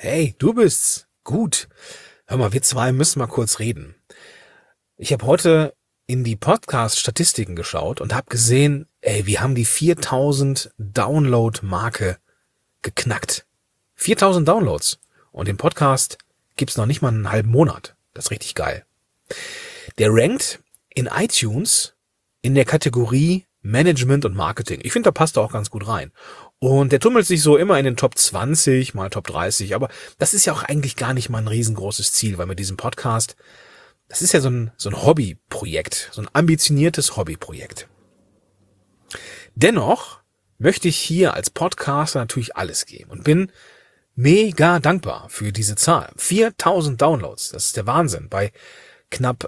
Hey, du bist's. Gut. Hör mal, wir zwei müssen mal kurz reden. Ich habe heute in die Podcast-Statistiken geschaut und habe gesehen, wir haben die 4000 Download-Marke geknackt. 4000 Downloads. Und den Podcast gibt's noch nicht mal einen halben Monat. Das ist richtig geil. Der rankt in iTunes in der Kategorie Management und Marketing. Ich finde, da passt er auch ganz gut rein. Und der tummelt sich so immer in den Top 20, mal Top 30. Aber das ist ja auch eigentlich gar nicht mal ein riesengroßes Ziel, weil mit diesem Podcast, das ist ja so ein Hobbyprojekt, so ein ambitioniertes Hobbyprojekt. Dennoch möchte ich hier als Podcaster natürlich alles geben und bin mega dankbar für diese Zahl. 4000 Downloads, das ist der Wahnsinn. Bei knapp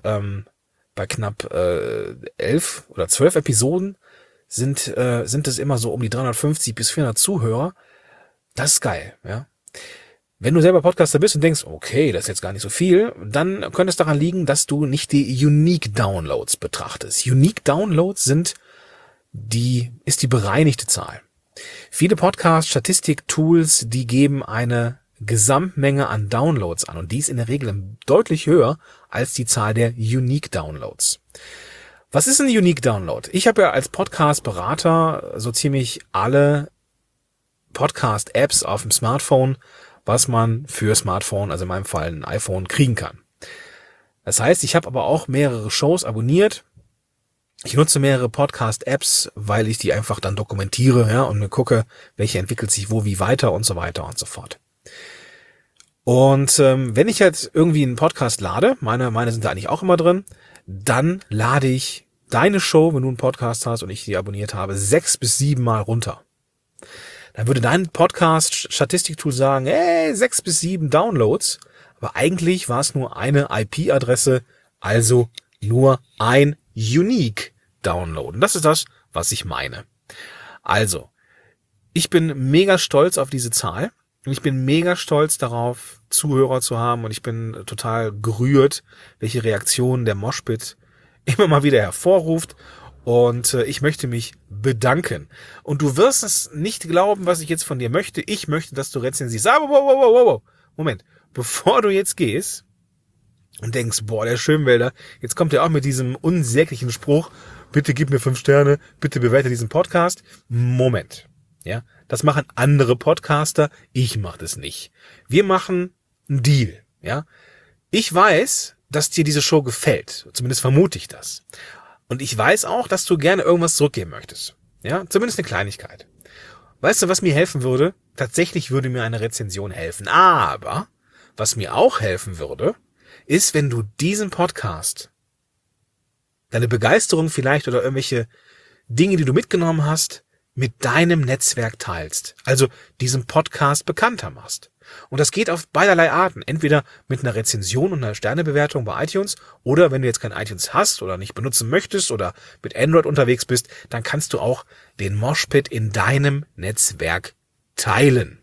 11 oder 12 Episoden sind es immer so um die 350 bis 400 Zuhörer. Das ist geil, ja. Wenn du selber Podcaster bist und denkst, okay, das ist jetzt gar nicht so viel, dann könnte es daran liegen, dass du nicht die Unique Downloads betrachtest. Unique Downloads ist die bereinigte Zahl. Viele Podcast-Statistik-Tools, die geben eine Gesamtmenge an Downloads an und die ist in der Regel deutlich höher als die Zahl der Unique Downloads. Was ist ein Unique Download? Ich habe ja als Podcast-Berater so ziemlich alle Podcast-Apps auf dem Smartphone, was man für Smartphone, also in meinem Fall ein iPhone, kriegen kann. Das heißt, ich habe aber auch mehrere Shows abonniert. Ich nutze mehrere Podcast-Apps, weil ich die einfach dann dokumentiere, ja, und mir gucke, welche entwickelt sich wo wie weiter und so weiter und so fort. Und wenn ich jetzt irgendwie einen Podcast lade, meine sind da eigentlich auch immer drin, dann lade ich deine Show, wenn du einen Podcast hast und ich die abonniert habe, 6 bis 7 Mal runter. Dann würde dein Podcast-Statistiktool sagen, 6 bis 7 Downloads, aber eigentlich war es nur eine IP-Adresse, also nur ein Unique Download. Und das ist das, was ich meine. Also, ich bin mega stolz auf diese Zahl. Und ich bin mega stolz darauf, Zuhörer zu haben. Und ich bin total gerührt, welche Reaktionen der Moshpit immer mal wieder hervorruft. Und ich möchte mich bedanken. Und du wirst es nicht glauben, was ich jetzt von dir möchte. Ich möchte, dass du rezensierst. Wow. Moment. Bevor du jetzt gehst und denkst, boah, der Schönwälder, jetzt kommt er auch mit diesem unsäglichen Spruch, bitte gib mir 5 Sterne, bitte bewerte diesen Podcast. Moment. Ja, das machen andere Podcaster, ich mache das nicht. Wir machen einen Deal, ja. Ich weiß, dass dir diese Show gefällt, zumindest vermute ich das. Und ich weiß auch, dass du gerne irgendwas zurückgeben möchtest, ja, zumindest eine Kleinigkeit. Weißt du, was mir helfen würde? Tatsächlich würde mir eine Rezension helfen, aber was mir auch helfen würde, ist, wenn du diesen Podcast, deine Begeisterung vielleicht oder irgendwelche Dinge, die du mitgenommen hast, mit deinem Netzwerk teilst, also diesen Podcast bekannter machst. Und das geht auf beiderlei Arten. Entweder mit einer Rezension und einer Sternebewertung bei iTunes oder wenn du jetzt kein iTunes hast oder nicht benutzen möchtest oder mit Android unterwegs bist, dann kannst du auch den Moshpit in deinem Netzwerk teilen.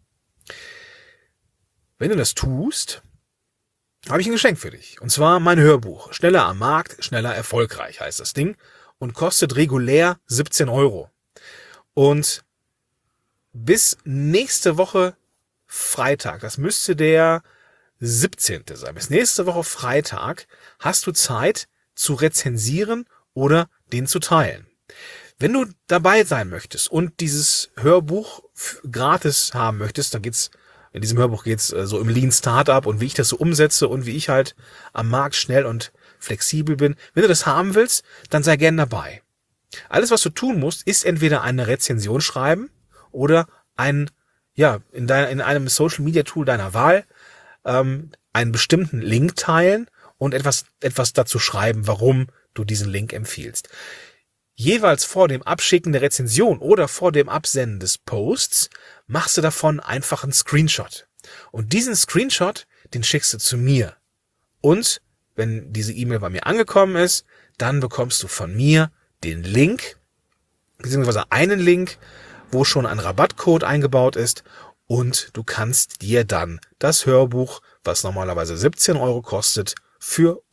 Wenn du das tust, habe ich ein Geschenk für dich. Und zwar mein Hörbuch. Schneller am Markt, schneller erfolgreich heißt das Ding und kostet regulär 17 €. Und bis nächste Woche Freitag, das müsste der 17. sein, bis nächste Woche Freitag hast du Zeit zu rezensieren oder den zu teilen. Wenn du dabei sein möchtest und dieses Hörbuch gratis haben möchtest, dann in diesem Hörbuch geht's so im Lean Startup und wie ich das so umsetze und wie ich halt am Markt schnell und flexibel bin. Wenn du das haben willst, dann sei gern dabei. Alles, was du tun musst, ist entweder eine Rezension schreiben oder in einem Social Media Tool deiner Wahl einen bestimmten Link teilen und etwas dazu schreiben, warum du diesen Link empfiehlst. Jeweils vor dem Abschicken der Rezension oder vor dem Absenden des Posts machst du davon einfach einen Screenshot. Und diesen Screenshot, den schickst du zu mir. Und wenn diese E-Mail bei mir angekommen ist, dann bekommst du von mir den Link, beziehungsweise einen Link, wo schon ein Rabattcode eingebaut ist und du kannst dir dann das Hörbuch, was normalerweise 17 € kostet, für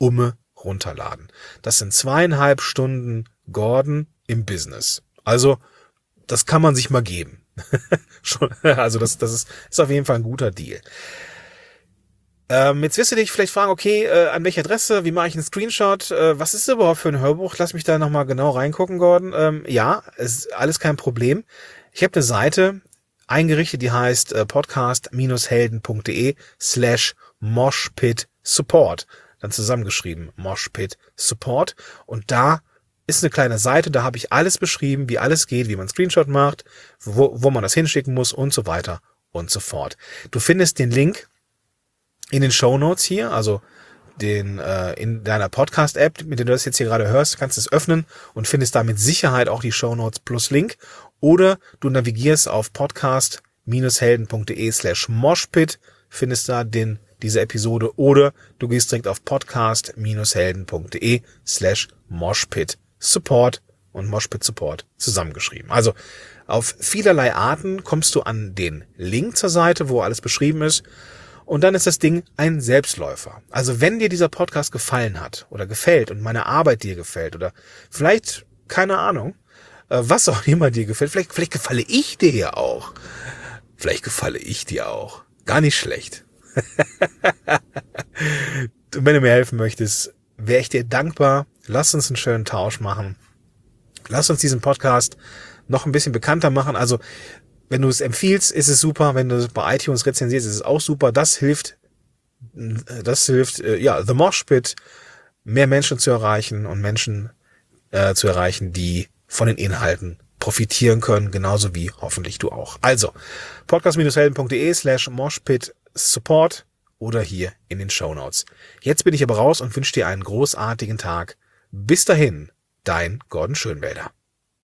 runterladen. Das sind 2,5 Stunden Gordon im Business. Also das kann man sich mal geben. Also das ist auf jeden Fall ein guter Deal. Jetzt wirst du dich vielleicht fragen, okay, an welche Adresse, wie mache ich einen Screenshot, was ist das überhaupt für ein Hörbuch? Lass mich da nochmal genau reingucken, Gordon. Ja, ist alles kein Problem. Ich habe eine Seite eingerichtet, die heißt podcast-helden.de/moshpit-support. Dann zusammengeschrieben, Moshpit-support. Und da ist eine kleine Seite, da habe ich alles beschrieben, wie alles geht, wie man einen Screenshot macht, wo man das hinschicken muss und so weiter und so fort. Du findest den Link in den Shownotes hier, also in deiner Podcast-App, mit der du das jetzt hier gerade hörst, kannst du es öffnen und findest da mit Sicherheit auch die Shownotes plus Link. Oder du navigierst auf podcast-helden.de/moshpit, findest da diese Episode, oder du gehst direkt auf podcast-helden.de/moshpit Support und Moshpit Support zusammengeschrieben. Also auf vielerlei Arten kommst du an den Link zur Seite, wo alles beschrieben ist. Und dann ist das Ding ein Selbstläufer. Also wenn dir dieser Podcast gefallen hat oder gefällt und meine Arbeit dir gefällt oder vielleicht, keine Ahnung, was auch immer dir gefällt, vielleicht gefalle ich dir ja auch. Vielleicht gefalle ich dir auch. Gar nicht schlecht. Und wenn du mir helfen möchtest, wäre ich dir dankbar. Lass uns einen schönen Tausch machen. Lass uns diesen Podcast noch ein bisschen bekannter machen. Also wenn du es empfiehlst, ist es super. Wenn du es bei iTunes rezensierst, ist es auch super. Das hilft, The Moshpit, mehr Menschen zu erreichen und Menschen zu erreichen, die von den Inhalten profitieren können, genauso wie hoffentlich du auch. Also, podcast-helden.de/moshpit-support oder hier in den Shownotes. Jetzt bin ich aber raus und wünsche dir einen großartigen Tag. Bis dahin, dein Gordon Schönwälder.